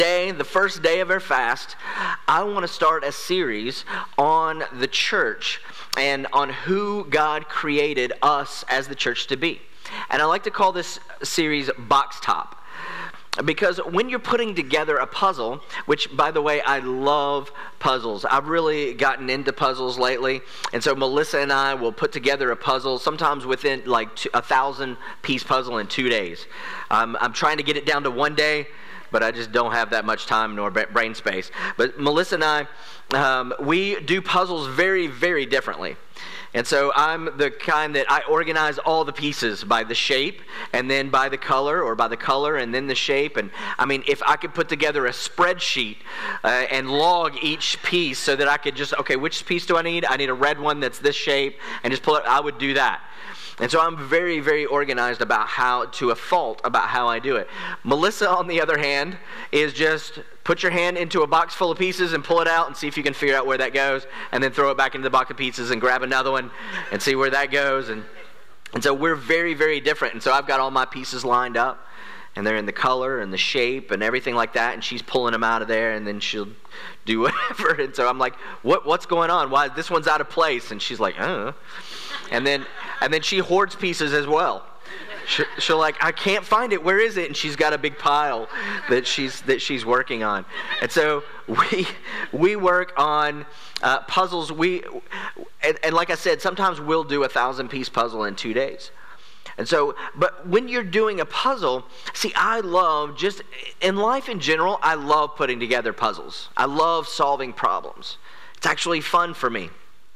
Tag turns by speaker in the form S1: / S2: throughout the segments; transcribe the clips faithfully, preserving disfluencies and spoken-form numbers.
S1: Today, the first day of our fast, I want to start a series on the church and on who God created us as the church to be. And I like to call this series Box Top. Because when you're putting together a puzzle, which, by the way, I love puzzles. I've really gotten into puzzles lately. And so Melissa and I will put together a puzzle, sometimes within like two, a thousand-piece puzzle in two days. Um, I'm trying to get it down to one day, but I just don't have that much time nor brain space. But Melissa and I, um, we do puzzles very, very differently. And so I'm the kind that I organize all the pieces by the shape and then by the color, or by the color and then the shape. And I mean, if I could put together a spreadsheet uh, and log each piece so that I could just, okay, which piece do I need? I need a red one that's this shape, and just pull it. I would do that. And so I'm very, very organized about how, to a fault, about how I do it. Melissa, on the other hand, is just put your hand into a box full of pieces and pull it out and see if you can figure out where that goes, and then throw it back into the box of pieces and grab another one and see where that goes. And and so we're very, very different. And so I've got all my pieces lined up, and they're in the color and the shape and everything like that, and she's pulling them out of there, and then she'll do whatever. And so I'm like, what what's going on? Why this one's out of place? And she's like, I don't know. And then and then she hoards pieces as well. She, she'll like, I can't find it. Where is it? And she's got a big pile that she's that she's working on. And so we we work on uh, puzzles. We and, and like I said, sometimes we'll do a thousand piece puzzle in two days. And so, but when you're doing a puzzle, see, I love just in life in general. I love putting together puzzles. I love solving problems. It's actually fun for me.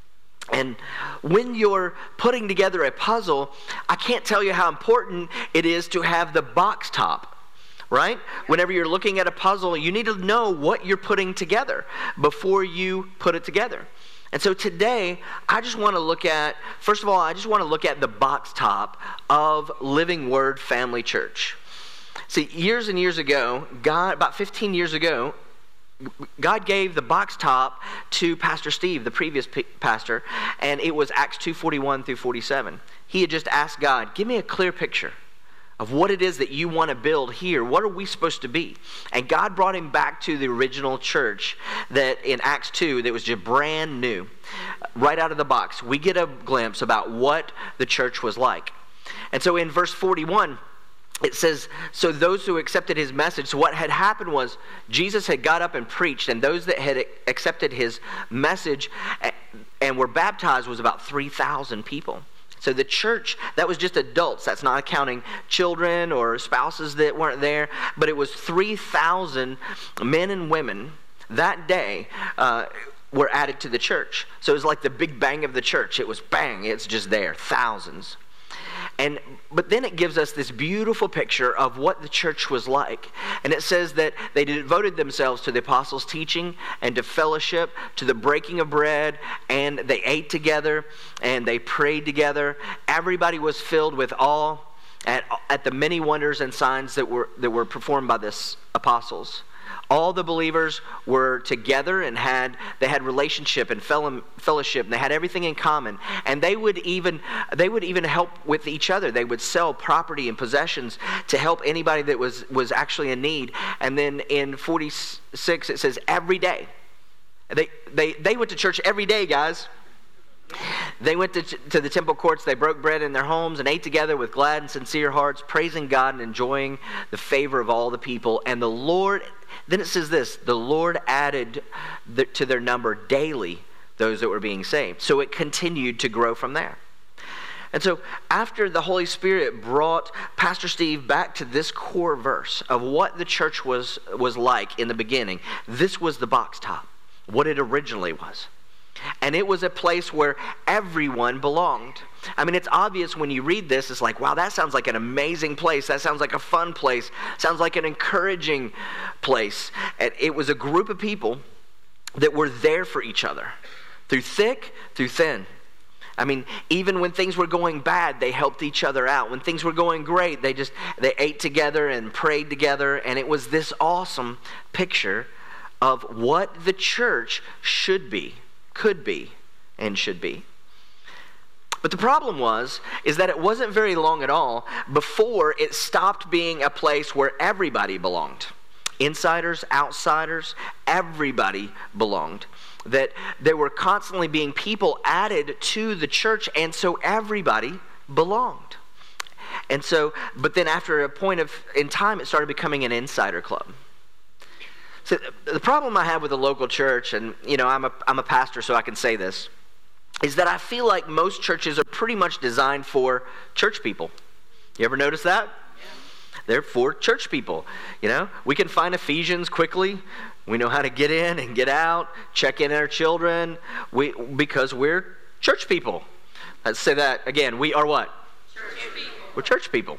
S1: And when you're putting together a puzzle, I can't tell you how important it is to have the box top, right? Whenever you're looking at a puzzle, you need to know what you're putting together before you put it together. And so today, I just want to look at, first of all, I just want to look at the box top of Living Word Family Church. See, years and years ago, God, about fifteen years ago, God gave the box top to Pastor Steve, the previous p- pastor, and it was Acts two forty-one through forty-seven. He had just asked God, give me a clear picture of what it is that you want to build here. What are we supposed to be? And God brought him back to the original church that in Acts two that was just brand new. Right out of the box, we get a glimpse about what the church was like. And so in verse forty-one, it says, so those who accepted his message, so what had happened was Jesus had got up and preached, and those that had accepted his message and were baptized was about three thousand people. So the church, that was just adults. That's not counting children or spouses that weren't there, but it was three thousand men and women that day uh, were added to the church. So it was like the big bang of the church. It was bang, it's just there, thousands. And but then it gives us this beautiful picture of what the church was like. And it says that they devoted themselves to the apostles' teaching and to fellowship, to the breaking of bread, and they ate together and they prayed together. Everybody was filled with awe at, at the many wonders and signs that were that were performed by the apostles. All the believers were together and had they had relationship and fellowship, and they had everything in common. And they would even they would even help with each other. They would sell property and possessions to help anybody that was was actually in need. And then in forty-six it says every day. They they they went to church every day, guys. They went to, to the temple courts, they broke bread in their homes and ate together with glad and sincere hearts, praising God and enjoying the favor of all the people. And the Lord, then it says this, the Lord added the, to their number daily those that were being saved. So it continued to grow from there. And so after the Holy Spirit brought Pastor Steve back to this core verse of what the church was, was like in the beginning, this was the box top, what it originally was. And it was a place where everyone belonged. I mean, it's obvious when you read this, it's like, wow, that sounds like an amazing place. That sounds like a fun place. Sounds like an encouraging place. And it was a group of people that were there for each other, through thick, through thin. I mean, even when things were going bad, they helped each other out. When things were going great, they just, they ate together and prayed together. And it was this awesome picture of what the church should be. Could be and should be. But the problem was, is that it wasn't very long at all before it stopped being a place where everybody belonged. insiders, outsiders, everybody belonged. That there were constantly being people added to the church, and so everybody belonged. And so, but then after a point of in time, it started becoming an insider club. So the problem I have with the local church, and you know, I'm a I'm a pastor, so I can say this, is that I feel like most churches are pretty much designed for church people. You ever notice that? Yeah. They're for church people. You know, we can find Ephesians quickly. We know how to get in and get out, check in our children, we because we're church people. Let's say that again. We are what? Church people. We're church people.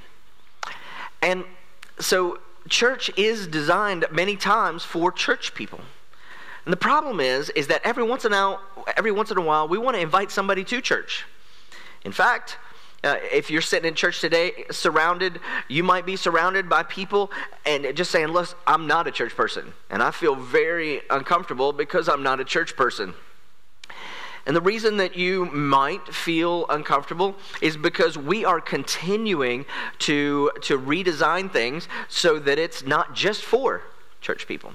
S1: And so church is designed many times for church people. And the problem is, is that every once in a while, every once in a while, we want to invite somebody to church. In fact, uh, if you're sitting in church today, surrounded, you might be surrounded by people and just saying, "Look, I'm not a church person, and I feel very uncomfortable because I'm not a church person." And the reason that you might feel uncomfortable is because we are continuing to to redesign things so that it's not just for church people.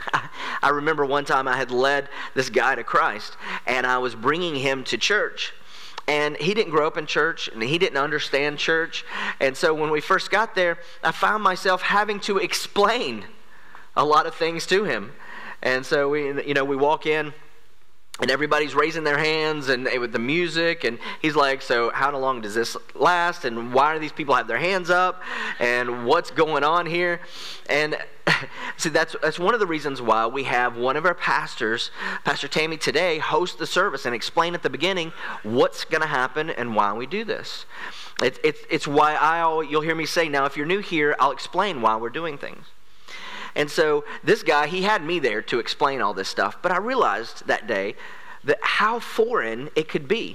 S1: I remember one time I had led this guy to Christ, and I was bringing him to church. And he didn't grow up in church, and he didn't understand church. And so when we first got there, I found myself having to explain a lot of things to him. And so we, you know, we walk in, and everybody's raising their hands and with the music, and he's like, "So how long does this last? And why do these people have their hands up? And what's going on here?" And see, that's that's one of the reasons why we have one of our pastors, Pastor Tammy, today host the service and explain at the beginning what's going to happen and why we do this. It's it's it's why I always, you'll hear me say, now if you're new here, I'll explain why we're doing things. And so this guy, he had me there to explain all this stuff, but I realized that day that how foreign it could be.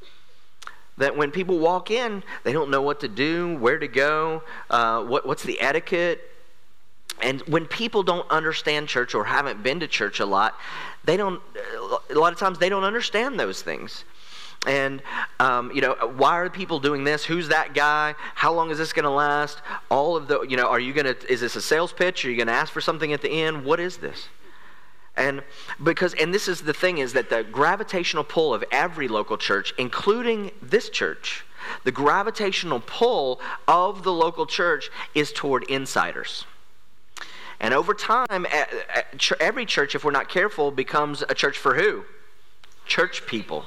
S1: That when people walk in, they don't know what to do, where to go, uh, what, what's the etiquette. And when people don't understand church or haven't been to church a lot, they don't, a lot of times they don't understand those things. And, um, you know, why are people doing this? Who's that guy? How long is this going to last? All of the, you know, are you going to, is this a sales pitch? Are you going to ask for something at the end? What is this? And because, and this is the thing, is that the gravitational pull of every local church, including this church, the gravitational pull of the local church is toward insiders. And over time, every church, if we're not careful, becomes a church for who? Church people.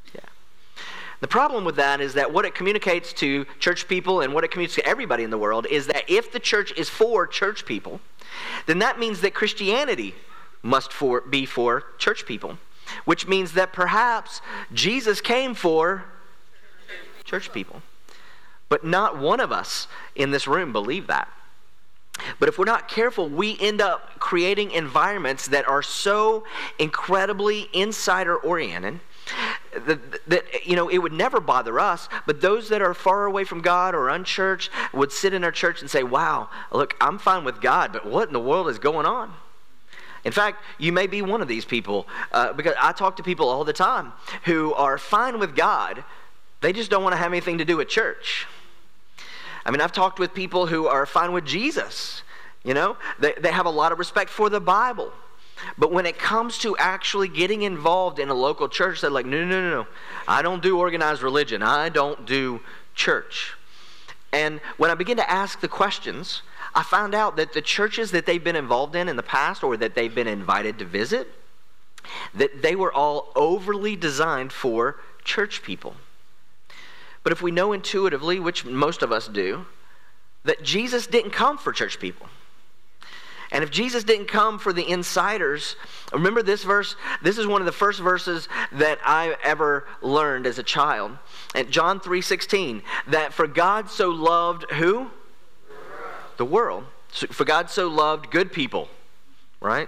S1: The problem with that is that what it communicates to church people and what it communicates to everybody in the world is that if the church is for church people, then that means that Christianity must for, be for church people, which means that perhaps Jesus came for church people. But not one of us in this room believe that. But if we're not careful, we end up creating environments that are so incredibly insider-oriented That, that, you know, it would never bother us, but those that are far away from God or unchurched would sit in our church and say, "Wow, look, I'm fine with God, but what in the world is going on?" In fact, you may be one of these people, uh, because I talk to people all the time who are fine with God, they just don't want to have anything to do with church. I mean, I've talked with people who are fine with Jesus, you know, they, they have a lot of respect for the Bible. But when it comes to actually getting involved in a local church, they're like, no, no, no, no. I don't do organized religion. I don't do church. And when I begin to ask the questions, I found out that the churches that they've been involved in in the past, or that they've been invited to visit, that they were all overly designed for church people. But if we know intuitively, which most of us do, that Jesus didn't come for church people. And if Jesus didn't come for the insiders, remember this verse? This is one of the first verses that I ever learned as a child. At John three sixteen, that for God so loved who? The world. So for God so loved good people, right?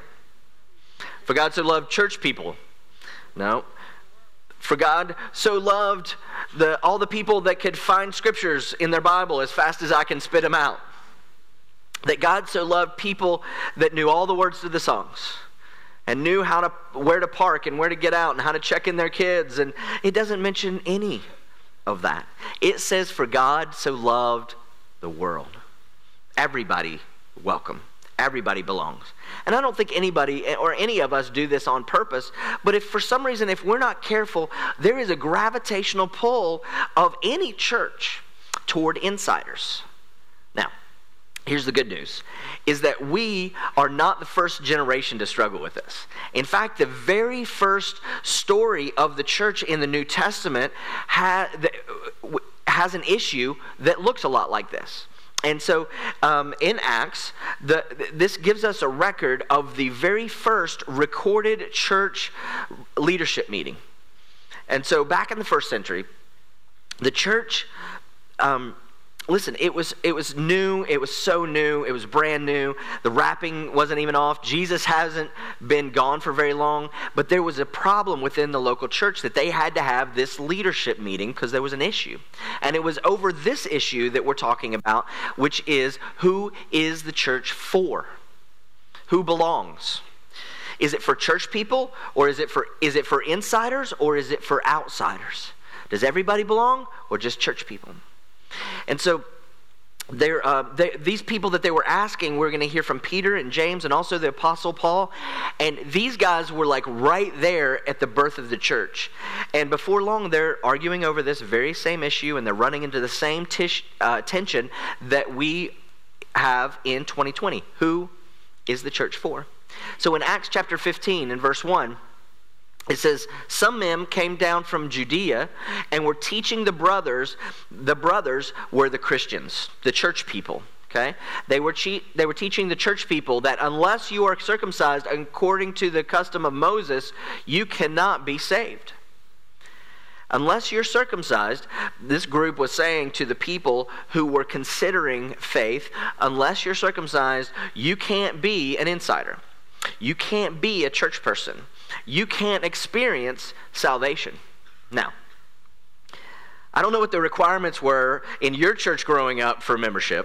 S1: For God so loved church people. No. For God so loved the all the people that could find scriptures in their Bible as fast as I can spit them out. That God so loved people that knew all the words to the songs and knew how to where to park and where to get out and how to check in their kids. And it doesn't mention any of that. It says, for God so loved the world. Everybody welcome. Everybody belongs. And I don't think anybody or any of us do this on purpose, but if for some reason, if we're not careful, there is a gravitational pull of any church toward insiders. Now, here's the good news, is that we are not the first generation to struggle with this. In fact, the very first story of the church in the New Testament ha- has an issue that looks a lot like this. And so um, in Acts, the, this gives us a record of the very first recorded church leadership meeting. And so back in the first century, the church, um, listen, it was it was new. It was so new. It was brand new. The wrapping wasn't even off. Jesus hasn't been gone for very long. But there was a problem within the local church that they had to have this leadership meeting because there was an issue. And it was over this issue that we're talking about, which is, who is the church for? Who belongs? Is it for church people, or is it for is it for insiders, or is it for outsiders? Does everybody belong, or just church people? And so there, uh, they, these people that they were asking, we're going to hear from Peter and James and also the Apostle Paul. And these guys were like right there at the birth of the church. And before long, they're arguing over this very same issue, and they're running into the same tish, uh, tension that we have in twenty twenty. Who is the church for? So in Acts chapter fifteen and verse one, it says, some men came down from Judea and were teaching the brothers. The brothers were the Christians, the church people. Okay, they were che- they were teaching the church people that unless you are circumcised according to the custom of Moses, you cannot be saved. Unless you're circumcised, this group was saying to the people who were considering faith, unless you're circumcised, you can't be an insider. You can't be a church person. You can't experience salvation. Now, I don't know what the requirements were in your church growing up for membership.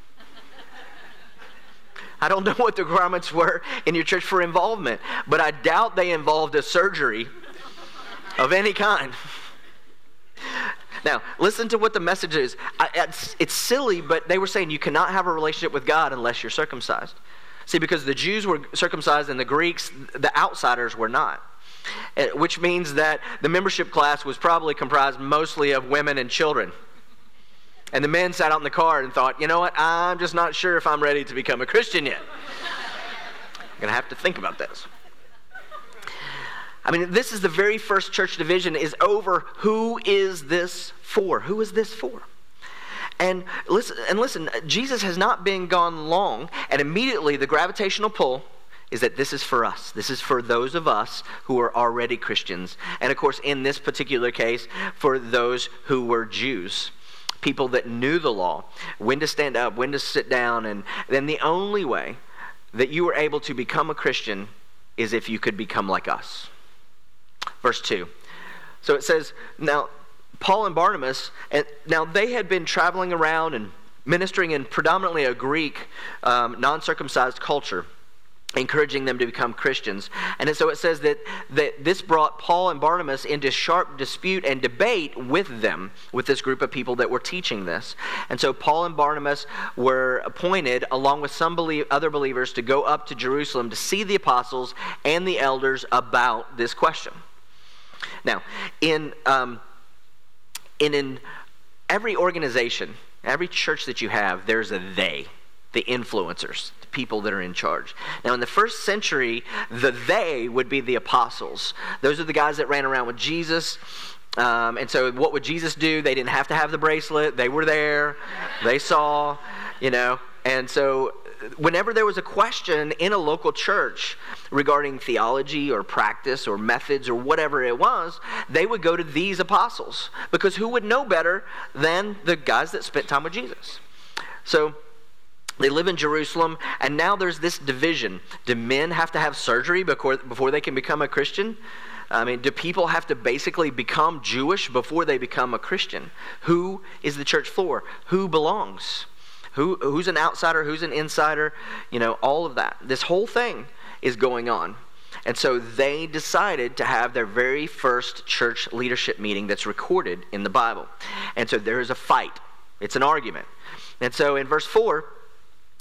S1: I don't know what the requirements were in your church for involvement, but I doubt they involved a surgery of any kind. Now, listen to what the message is. I, it's, it's silly, but they were saying you cannot have a relationship with God unless you're circumcised. See, because the Jews were circumcised and the Greeks, the outsiders, were not. Which means that the membership class was probably comprised mostly of women and children. And the men sat out in the car and thought, you know what, I'm just not sure if I'm ready to become a Christian yet. I'm going to have to think about this. I mean, this is the very first church division is over who is this for? Who is this for? And listen, and listen, Jesus has not been gone long, and immediately the gravitational pull is that this is for us. This is for those of us who are already Christians. And of course, in this particular case, for those who were Jews, people that knew the law, when to stand up, when to sit down. And then the only way that you were able to become a Christian is if you could become like us. Verse two. So it says, now, Paul and Barnabas, and now they had been traveling around and ministering in predominantly a Greek, um, non-circumcised culture, encouraging them to become Christians. And so it says that, that this brought Paul and Barnabas into sharp dispute and debate with them, with this group of people that were teaching this. And so Paul and Barnabas were appointed, along with some belie- other believers, to go up to Jerusalem to see the apostles and the elders about this question. Now, in... Um, And in every organization, every church that you have, there's a they, the influencers, the people that are in charge. Now, in the first century, the they would be the apostles. Those are the guys that ran around with Jesus. Um, and so what would Jesus do? They didn't have to have the bracelet. They were there. They saw, you know. And so whenever there was a question in a local church regarding theology or practice or methods or whatever it was, they would go to these apostles, because who would know better than the guys that spent time with Jesus? So they live in Jerusalem, and now there's this division. Do men have to have surgery before, before they can become a Christian? I mean, do people have to basically become Jewish before they become a Christian? Who is the church for? Who belongs? Who, who's an outsider? Who's an insider? You know, all of that. This whole thing is going on. And so they decided to have their very first church leadership meeting that's recorded in the Bible. And so there is a fight. It's an argument. And so in verse four,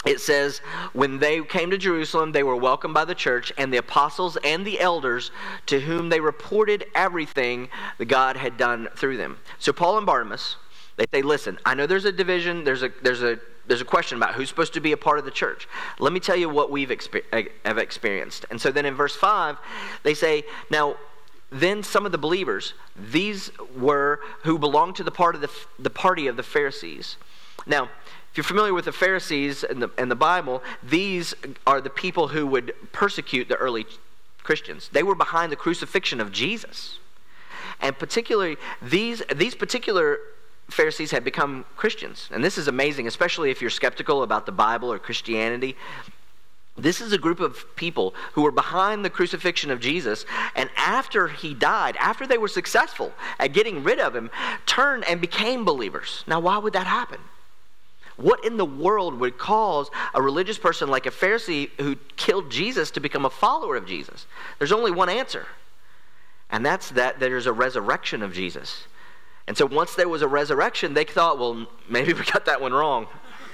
S1: it says, when they came to Jerusalem, they were welcomed by the church and the apostles and the elders, to whom they reported everything that God had done through them. So Paul and Barnabas, they say, listen, I know there's a division, there's a there's a there's a question about who's supposed to be a part of the church. Let me tell you what we've exper- have experienced. And so then in verse five, they say, now then some of the believers, these were who belonged to the part of the the party of the Pharisees. Now, if you're familiar with the Pharisees and the, and the Bible, these are the people who would persecute the early Christians. They were behind the crucifixion of Jesus. And particularly, these, these particular Pharisees had become Christians. And this is amazing, especially if you're skeptical about the Bible or Christianity. This is a group of people who were behind the crucifixion of Jesus, and after he died, after they were successful at getting rid of him, turned and became believers. Now, why would that happen? What in the world would cause a religious person like a Pharisee who killed Jesus to become a follower of Jesus? There's only one answer, and that's that there's a resurrection of Jesus. And so once there was a resurrection, they thought, well, maybe we got that one wrong.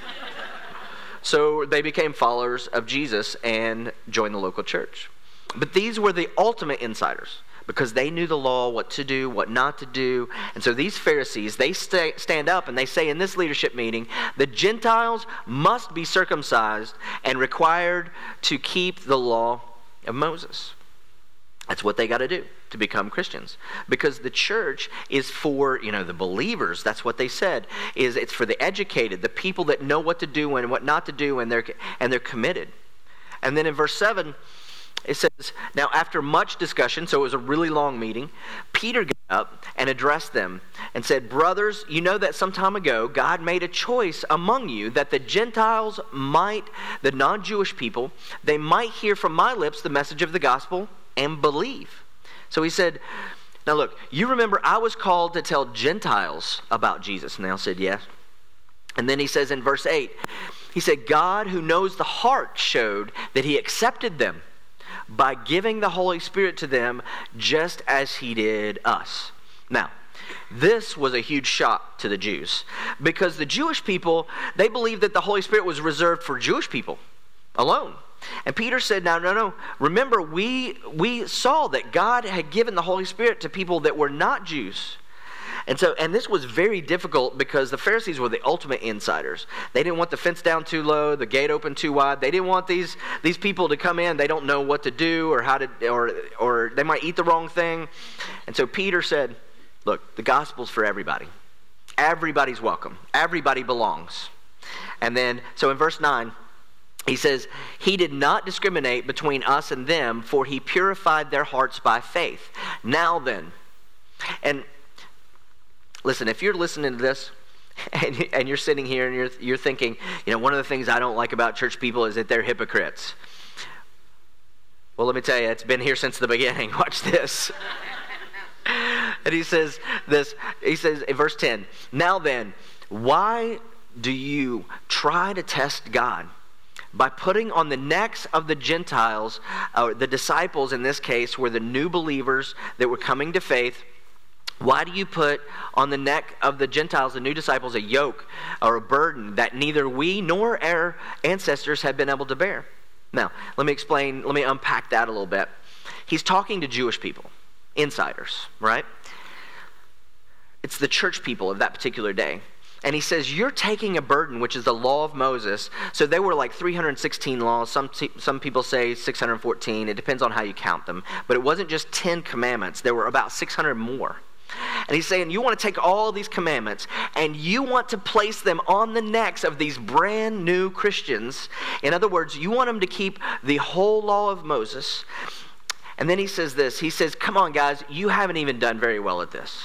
S1: So they became followers of Jesus and joined the local church. But these were the ultimate insiders, because they knew the law, what to do, what not to do. And so these Pharisees, they stay, stand up and they say in this leadership meeting, the Gentiles must be circumcised and required to keep the law of Moses. That's what they got to do to become Christians. Because the church is for, you know, the believers. That's what they said. Is it's for the educated, the people that know what to do and what not to do, and they're and they're committed. And then in verse seven, it says, now after much discussion, so it was a really long meeting, Peter got up and addressed them and said, brothers, you know that some time ago God made a choice among you that the Gentiles might, the non-Jewish people, they might hear from my lips the message of the gospel and believe. So he said, now look, you remember I was called to tell Gentiles about Jesus. And they all said yes. And then he says in verse eight, he said, God who knows the heart showed that he accepted them by giving the Holy Spirit to them just as he did us. Now, this was a huge shock to the Jews, because the Jewish people, they believed that the Holy Spirit was reserved for Jewish people alone. And Peter said, no, no, no. Remember, we we saw that God had given the Holy Spirit to people that were not Jews. And so, and this was very difficult because the Pharisees were the ultimate insiders. They didn't want the fence down too low, the gate open too wide. They didn't want these these people to come in. They don't know what to do or how to, or or they might eat the wrong thing. And so Peter said, look, the gospel's for everybody. Everybody's welcome. Everybody belongs. And then, so in verse nine, he says, he did not discriminate between us and them, for he purified their hearts by faith. Now then, and listen, if you're listening to this and, and you're sitting here and you're, you're thinking, you know, one of the things I don't like about church people is that they're hypocrites. Well, let me tell you, it's been here since the beginning. Watch this. And he says this, he says in verse ten, now then, why do you try to test God? By putting on the necks of the Gentiles, uh, the disciples in this case were the new believers that were coming to faith. Why do you put on the neck of the Gentiles, the new disciples, a yoke or a burden that neither we nor our ancestors have been able to bear? Now, let me explain, let me unpack that a little bit. He's talking to Jewish people, insiders, right? It's the church people of that particular day. And he says, you're taking a burden, which is the law of Moses. So there were like three hundred sixteen laws. Some some people say six hundred fourteen. It depends on how you count them. But it wasn't just ten commandments. There were about six hundred more. And he's saying, you want to take all these commandments and you want to place them on the necks of these brand new Christians. In other words, you want them to keep the whole law of Moses. And then he says this. He says, come on, guys, you haven't even done very well at this.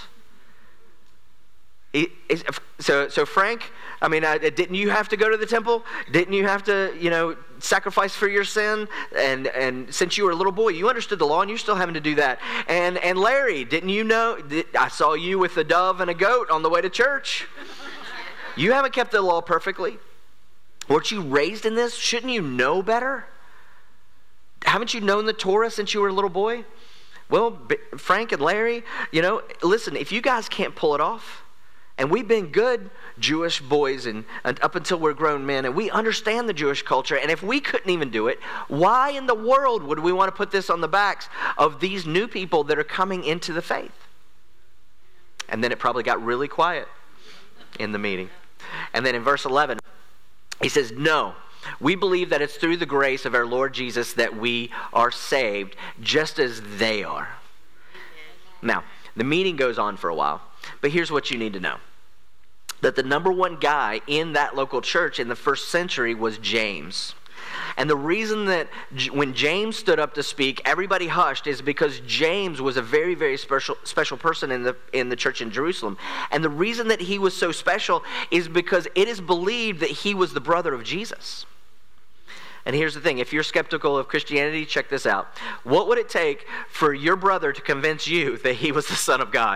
S1: So, so Frank, I mean, uh, didn't you have to go to the temple? Didn't you have to, you know, sacrifice for your sin? And and since you were a little boy, you understood the law, and you're still having to do that. And and Larry, didn't you know? Did, I saw you with a dove and a goat on the way to church. You haven't kept the law perfectly. Weren't you raised in this? Shouldn't you know better? Haven't you known the Torah since you were a little boy? Well, Frank and Larry, you know, listen, if you guys can't pull it off, And we've been good Jewish boys and, and up until we're grown men, and we understand the Jewish culture. And if we couldn't even do it, why in the world would we want to put this on the backs of these new people that are coming into the faith? And then it probably got really quiet in the meeting. And then in verse eleven, he says, no, we believe that it's through the grace of our Lord Jesus that we are saved, just as they are. Now, the meeting goes on for a while, but here's what you need to know. That the number one guy in that local church in the first century was James. And the reason that J- when James stood up to speak, everybody hushed is because James was a very, very special special person in the in the church in Jerusalem. And the reason that he was so special is because it is believed that he was the brother of Jesus. And here's the thing, if you're skeptical of Christianity, check this out. What would it take for your brother to convince you that he was the Son of God?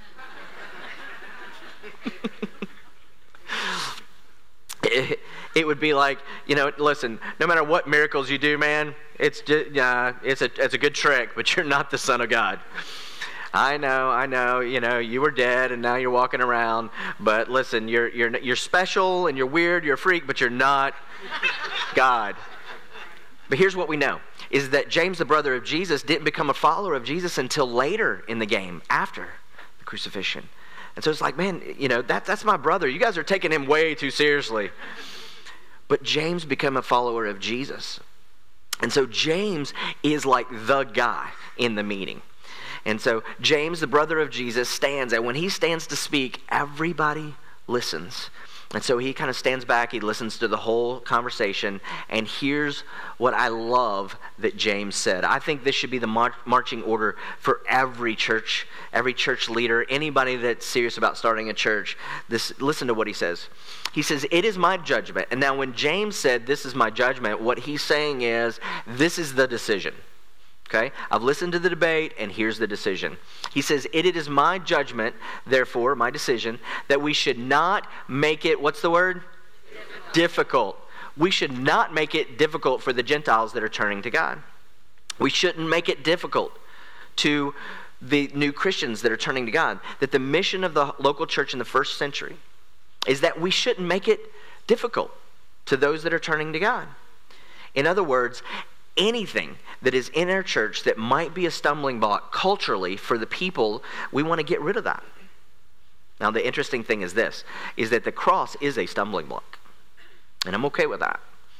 S1: it, it would be like, you know, listen, no matter what miracles you do, man, it's just, uh, it's a it's a good trick, but you're not the Son of God. I know, I know, you know, you were dead and now you're walking around, but listen, you're you're you're special and you're weird, you're a freak, but you're not God. But here's what we know, is that James, the brother of Jesus, didn't become a follower of Jesus until later in the game, after the crucifixion. And so it's like, man, you know, that, that's my brother. You guys are taking him way too seriously. But James became a follower of Jesus. And so James is like the guy in the meeting. And so James, the brother of Jesus, stands, and when he stands to speak, everybody listens. And so he kind of stands back, he listens to the whole conversation, and here's what I love that James said. I think this should be the mar- marching order for every church, every church leader, anybody that's serious about starting a church. This, listen to what he says. He says, it is my judgment. And now when James said, this is my judgment, what he's saying is, this is the decision. Okay, I've listened to the debate, and here's the decision. He says, it, it is my judgment, therefore, my decision, that we should not make it, what's the word? Difficult. difficult. We should not make it difficult for the Gentiles that are turning to God. We shouldn't make it difficult to the new Christians that are turning to God. That the mission of the local church in the first century is that we shouldn't make it difficult to those that are turning to God. In other words, anything that is in our church that might be a stumbling block culturally for the people, we want to get rid of that. Now, the interesting thing is this, is that the cross is a stumbling block. And I'm okay with that.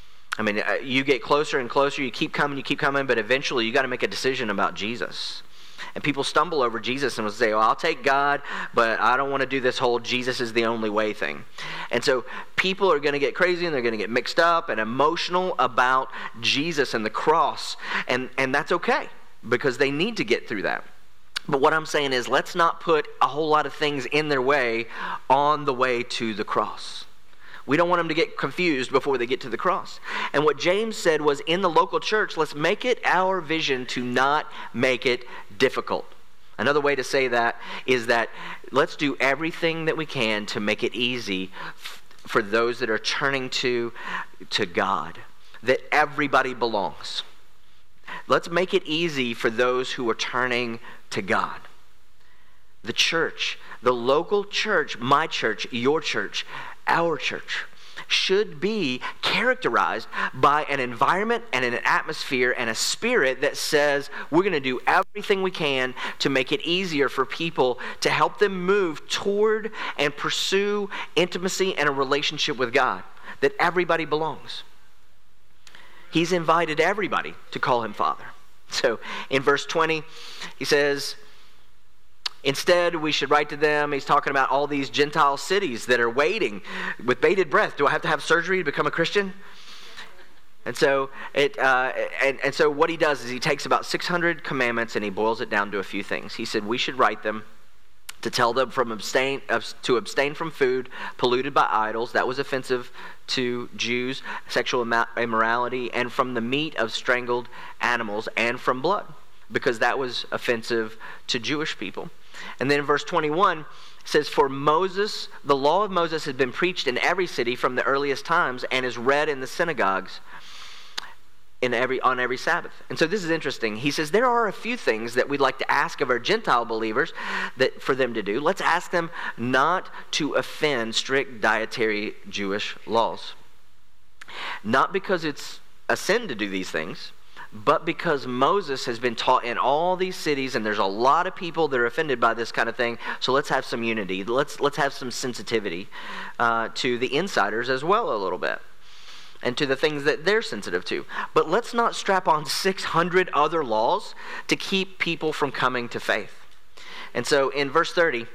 S1: I mean, you get closer and closer, you keep coming, you keep coming, but eventually you got to make a decision about Jesus. And people stumble over Jesus and will say, well, I'll take God, but I don't want to do this whole Jesus is the only way thing. And so people are going to get crazy and they're going to get mixed up and emotional about Jesus and the cross. And, and that's okay, because they need to get through that. But what I'm saying is, let's not put a whole lot of things in their way on the way to the cross. We don't want them to get confused before they get to the cross. And what James said was, in the local church, let's make it our vision to not make it difficult. Another way to say that is that let's do everything that we can to make it easy f- for those that are turning to, to God, that everybody belongs. Let's make it easy for those who are turning to God. The church, the local church, my church, your church, our church, should be characterized by an environment and an atmosphere and a spirit that says we're going to do everything we can to make it easier for people, to help them move toward and pursue intimacy and a relationship with God, that everybody belongs. He's invited everybody to call him Father. So in verse twenty, he says, instead, we should write to them. He's talking about all these Gentile cities that are waiting with bated breath. Do I have to have surgery to become a Christian? And so, it, uh, and, and so what he does is he takes about six hundred commandments and he boils it down to a few things. He said we should write them to tell them from abstain to abstain from food polluted by idols. That was offensive to Jews, sexual immorality, and from the meat of strangled animals, and from blood, because that was offensive to Jewish people. And then in verse twenty-one, it says, for Moses, the law of Moses had been preached in every city from the earliest times and is read in the synagogues. in every on every Sabbath. And so this is interesting. He says there are a few things that we'd like to ask of our Gentile believers that for them to do. Let's ask them not to offend strict dietary Jewish laws. Not because it's a sin to do these things, but because Moses has been taught in all these cities, and there's a lot of people that are offended by this kind of thing. So let's have some unity. Let's let's have some sensitivity uh, to the insiders as well a little bit, and to the things that they're sensitive to. But let's not strap on six hundred other laws to keep people from coming to faith. And so in verse thirty,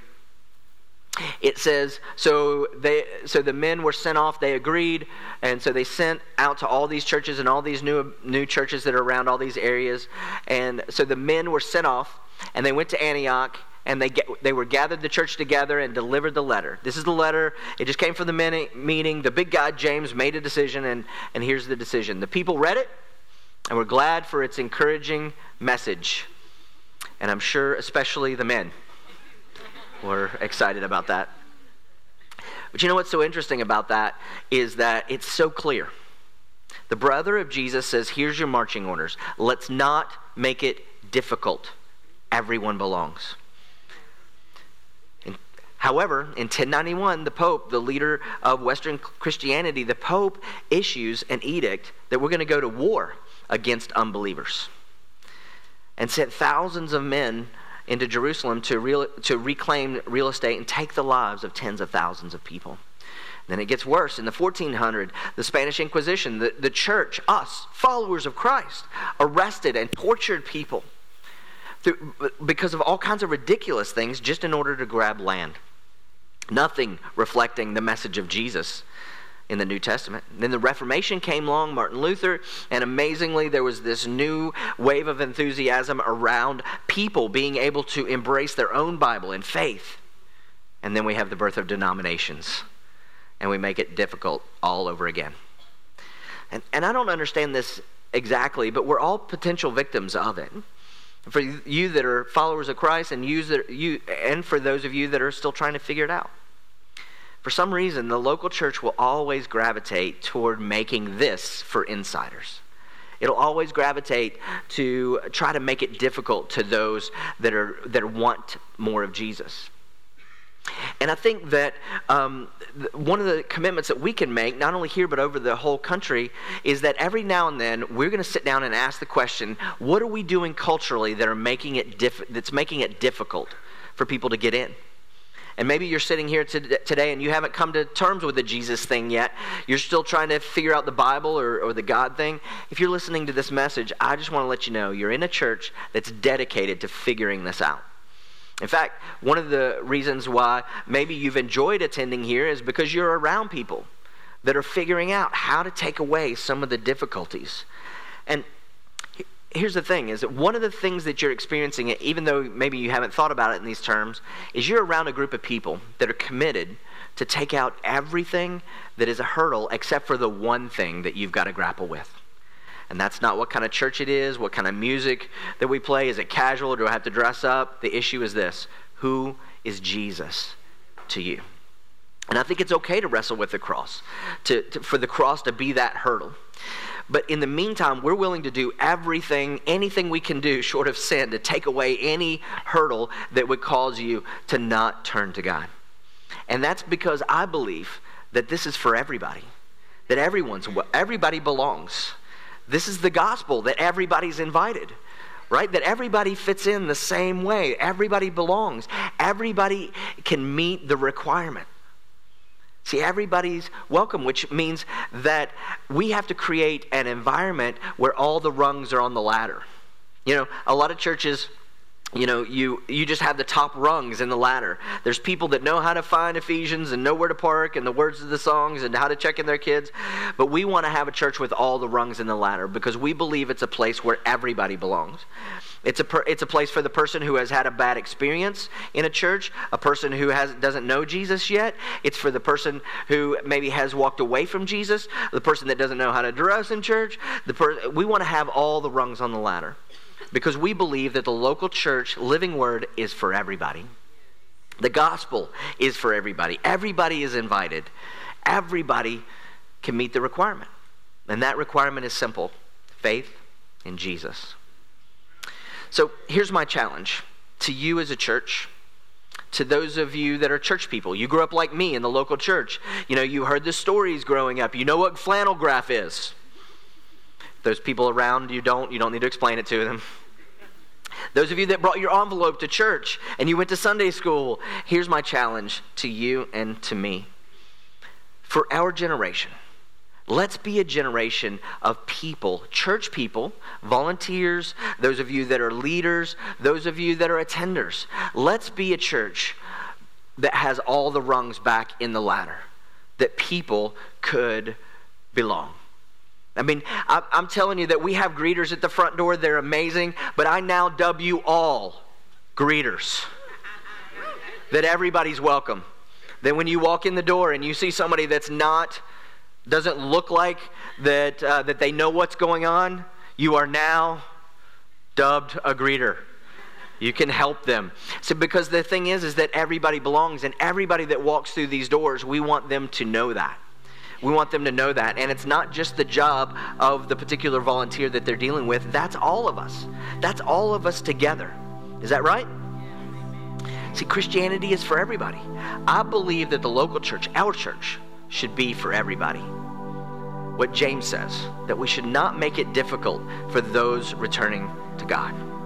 S1: it says, so they, so the men were sent off, they agreed, and so they sent out to all these churches and all these new new churches that are around all these areas. And so the men were sent off, and they went to Antioch, and they get, they were gathered the church together and delivered the letter. This is the letter. It just came from the meeting. The big guy, James, made a decision, and, and here's the decision. The people read it, and were glad for its encouraging message. And I'm sure especially the men were excited about that. But you know what's so interesting about that is that it's so clear. The brother of Jesus says, here's your marching orders. Let's not make it difficult. Everyone belongs. And, however, in ten ninety-one, the Pope, the leader of Western Christianity, the Pope issues an edict that we're going to go to war against unbelievers, and sent thousands of men into Jerusalem to real, to reclaim real estate and take the lives of tens of thousands of people. Then it gets worse. In the fourteen hundred, the Spanish Inquisition, the, the church, us, followers of Christ, arrested and tortured people through, because of all kinds of ridiculous things just in order to grab land. Nothing reflecting the message of Jesus in the New Testament. Then the Reformation came along, Martin Luther, and amazingly there was this new wave of enthusiasm around people being able to embrace their own Bible and faith. And then we have the birth of denominations, and we make it difficult all over again. And, and I don't understand this exactly, but we're all potential victims of it. For you that are followers of Christ, and you, that, you, and for those of you that are still trying to figure it out. For some reason, the local church will always gravitate toward making this for insiders. It'll always gravitate to try to make it difficult to those that are that want more of Jesus. And I think that um, one of the commitments that we can make, not only here but over the whole country, is that every now and then we're going to sit down and ask the question: what are we doing culturally that are making it diff- that's making it difficult for people to get in? And maybe you're sitting here today and you haven't come to terms with the Jesus thing yet. You're still trying to figure out the Bible or, or the God thing. If you're listening to this message, I just want to let you know you're in a church that's dedicated to figuring this out. In fact, one of the reasons why maybe you've enjoyed attending here is because you're around people that are figuring out how to take away some of the difficulties. And here's the thing, is that one of the things that you're experiencing, even though maybe you haven't thought about it in these terms, is you're around a group of people that are committed to take out everything that is a hurdle except for the one thing that you've got to grapple with. And that's not what kind of church it is, what kind of music that we play. Is it casual? Do I have to dress up? The issue is this: who is Jesus to you? And I think it's okay to wrestle with the cross, to, to for the cross to be that hurdle. But in the meantime, we're willing to do everything, anything we can do short of sin to take away any hurdle that would cause you to not turn to God. And that's because I believe that this is for everybody, that everyone's, everybody belongs. This is the gospel, that everybody's invited, right? That everybody fits in the same way. Everybody belongs. Everybody can meet the requirement. See, everybody's welcome, which means that we have to create an environment where all the rungs are on the ladder. You know, a lot of churches, you know, you, you just have the top rungs in the ladder. There's people that know how to find Ephesians and know where to park and the words of the songs and how to check in their kids. But we want to have a church with all the rungs in the ladder because we believe it's a place where everybody belongs. It's a per, it's a place for the person who has had a bad experience in a church, a person who has doesn't know Jesus yet. It's for the person who maybe has walked away from Jesus, the person that doesn't know how to dress in church. The per, we want to have all the rungs on the ladder because we believe that the local church, Living Word, is for everybody. The gospel is for everybody. Everybody is invited. Everybody can meet the requirement. And that requirement is simple: faith in Jesus. So here's my challenge to you as a church, to those of you that are church people. You grew up like me in the local church. You know, you heard the stories growing up. You know what flannel graph is. Those people around you don't, you don't need to explain it to them. Those of you that brought your envelope to church and you went to Sunday school, here's my challenge to you and to me. For our generation, let's be a generation of people, church people, volunteers, those of you that are leaders, those of you that are attenders. Let's be a church that has all the rungs back in the ladder, that people could belong. I mean, I'm telling you that we have greeters at the front door. They're amazing, but I now dub you all greeters. That everybody's welcome. That when you walk in the door and you see somebody that's not, doesn't look like that, uh, that they know what's going on, you are now dubbed a greeter. You can help them. So because the thing is, is that everybody belongs, and everybody that walks through these doors, we want them to know that. We want them to know that. And it's not just the job of the particular volunteer that they're dealing with. That's all of us. That's all of us together. Is that right? See, Christianity is for everybody. I believe that the local church, our church, should be for everybody. What James says, that we should not make it difficult for those returning to God.